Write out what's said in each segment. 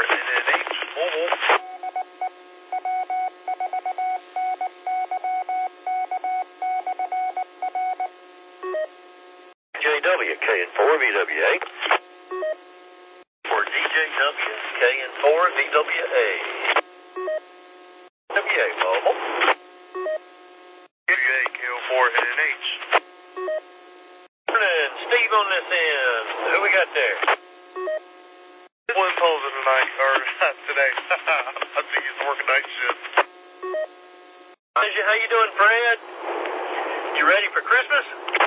and an H. Mobile. JW, KN4, VWA. For DJW, KN4, VWA. WA Mobile. WA, KO4, and an H. Morning, Steve on this end. Who we got there? One Tulsa tonight, or today. I think he's working night shift. How you doing, Fred? You ready for Christmas?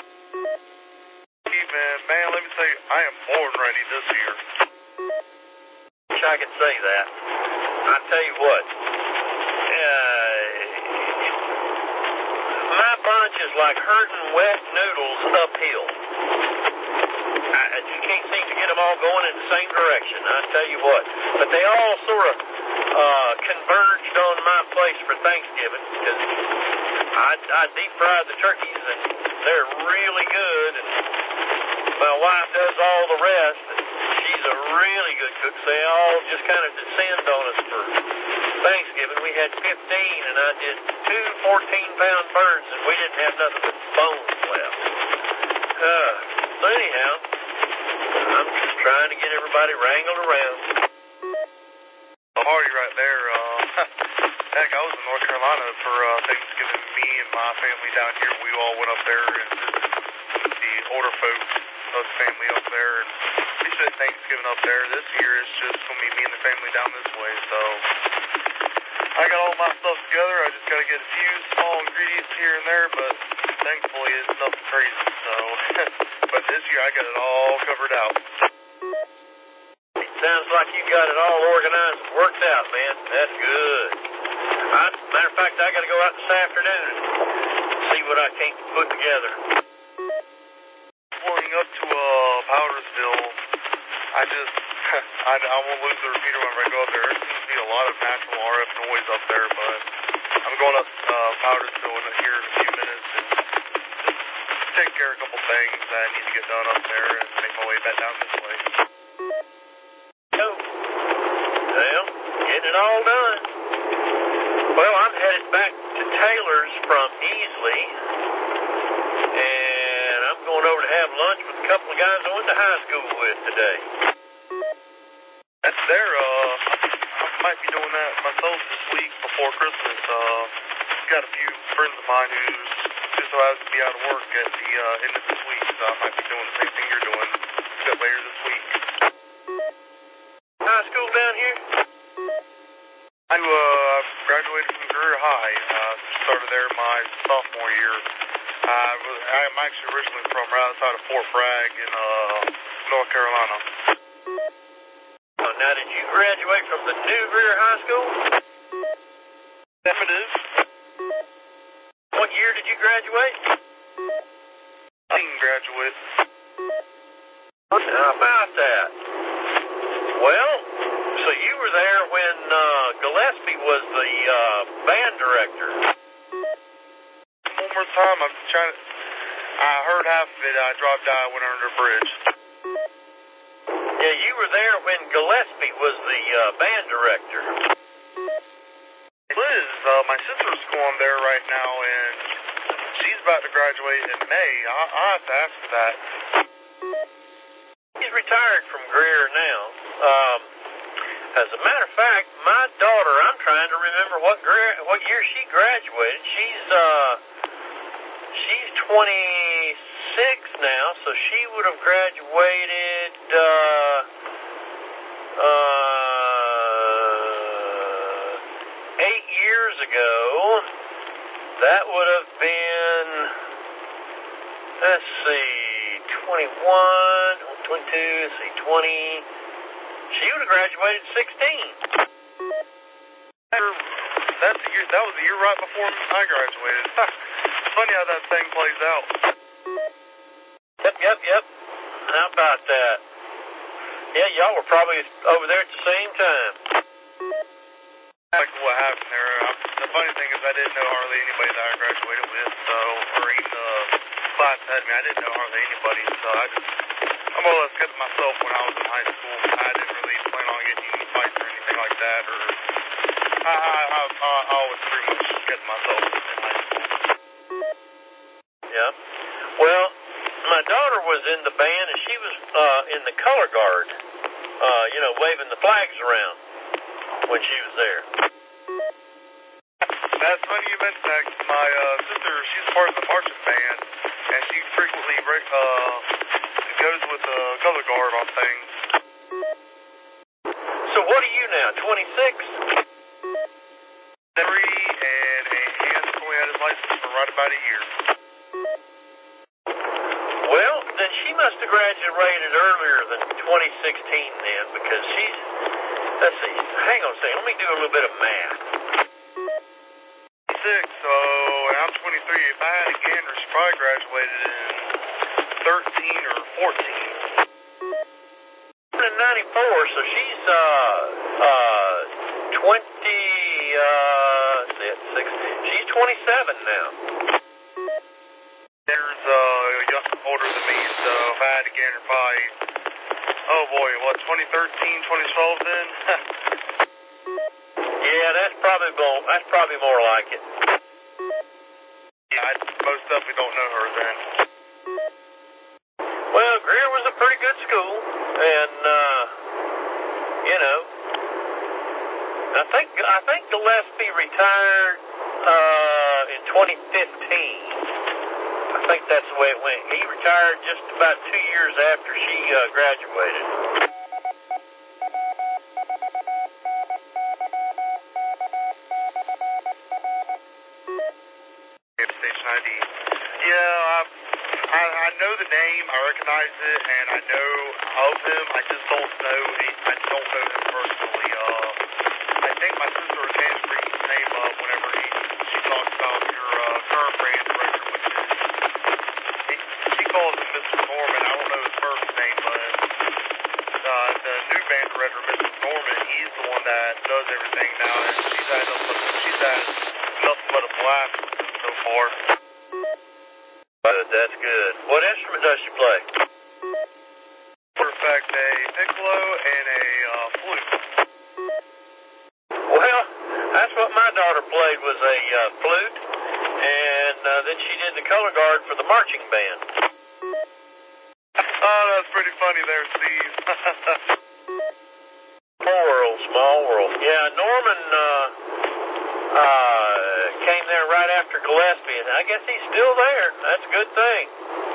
Man, let me tell you, I am born ready this year. Wish I could say that. I tell you what, my bunch is like herding wet noodles uphill. I just can't seem to get them all going in the same direction. I tell you what, but they all sort of converged on my place for Thanksgiving because I deep fried the turkeys and they're really good. And my wife does all the rest, and she's a really good cook, so they all just kind of descend on us for Thanksgiving. We had 15, and I did two 14-pound birds, and we didn't have nothing but bones left. So anyhow, I'm just trying to get everybody wrangled around. The party right there, heck, I was in North Carolina for Thanksgiving. Me and my family down here, we all went up there and visited the older folks of the family up there, and we spent Thanksgiving up there. This year it's just going to be me and the family down this way, so I got all my stuff together. I just got to get a few small ingredients here and there, but thankfully it's nothing crazy, so but this year I got it all covered out. Sounds like you got it all organized and worked out, man. That's good. Matter of fact, I got to go out this afternoon and see what I can put together. Pulling up to Powdersville, I won't lose the repeater when I go up there. There seems to be a lot of natural RF noise up there, but I'm going up Powdersville here in a few minutes and just take care of a couple things that I need to get done up there and make my way back down this way. Well, getting it all done. Well, I'm headed back to Taylor's from Easley, and I'm going over to have lunch with a couple of guys I went to high school with today. That's there. I might be doing that myself this week before Christmas. Got a few friends of mine who just so happens to be out of work at the end of this week, so I might be doing the same thing you're doing a bit later this week. High school down here? I graduated from Greer High. Started there my sophomore year. I'm actually originally from right outside of Fort Bragg in North Carolina. Now, did you graduate from the new Greer High School? Definitive. What year did you graduate? Teen graduate. How about that? Well, so you were there when Gillespie was the band director. One more time, I heard half of it. I dropped out, went under a bridge. Yeah, you were there when Gillespie was the band director. Liz, my sister's going there right now, and she's about to graduate in May. I'll have to ask her that. He's retired from Greer now. As a matter of fact, my daughter, I'm trying to remember what year she graduated. She's 26 now, so she would have graduated 8 years ago. That would have been, let's see, 21, 22, let's see, 20. She would have graduated 16. That's the year. That was the year right before I graduated. It's funny how that thing plays out. Yep. How about that? Yeah, y'all were probably over there at the same time. Like what happened there. The funny thing is I didn't know hardly anybody that I graduated with, so, or even the class ahead of me. I didn't know hardly anybody, so I more or less kept to myself when I was in high school. I didn't really plan on getting any fights or I was pretty much getting myself in high school. Yeah. Well, my daughter was in the band, and she was in the color guard, waving the flags around when she was there. That's funny you mentioned that. My sister, she's part of the marching band, and she frequently goes with the color guard on things. So what are you now, 26? 3, and Hans only had his license for right about a year. Well, then she must have graduated earlier than 2016 then, because she's, let's see, hang on a second, let me do a little bit of math. 6, and I'm 23. If I had a gander, she probably graduated in 13 or 14. In 94, so she's she's 27 now. There's older than me, so if I had a gander, probably, oh boy, what, 2013, 2012 then? Yeah, that's probably more like it. Yeah, I most definitely don't know her then. Well, Greer was a pretty good school, and I think Gillespie retired in 2015. I think that's the way it went. He retired just about 2 years after she graduated. Station ID. Yeah, I know the name, I recognize it, and I know of him. I just don't know him personally. I think my sister Hans brings his name up whenever she talks about your current band director, which is she calls him Mr. Norman. I don't know his first name, but the new band director, Mr. Norman, he's the one that does everything now, and she's had nothing but a blast with him so far. Good, that's good. What instrument does she play? Perfect, a piccolo and a flute. Well, that's what my daughter played, was a flute, and then she did the color guard for the marching band. Oh, that's pretty funny there, Steve. Small world. Yeah, Norman came there right after Gillespie, and I guess he's still there. That's a good thing.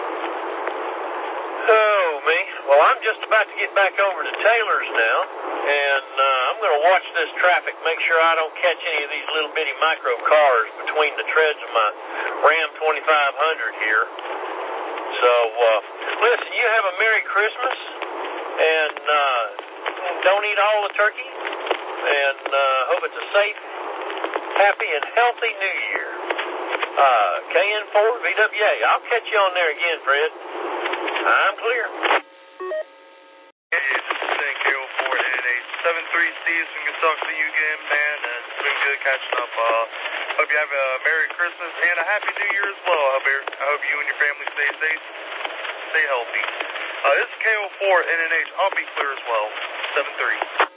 Oh, me. Well, I'm just about to get back over to Taylor's now, and I'm going to watch this traffic, make sure I don't catch any of these little bitty micro cars between the treads of my Ram 2500 here. So, listen, you have a Merry Christmas, and don't eat all the turkey, and hope it's a safe, happy, and healthy New Year. KN4 VWA. I'll catch you on there again, Fred. I'm clear. This is KO4 NNH 73 Steve. It's been good talking to you again, man, and it's been good catching up. Hope you have a Merry Christmas and a Happy New Year as well. I hope you and your family stay safe, stay healthy. This is KO4 NNH. I'll be clear as well. 73.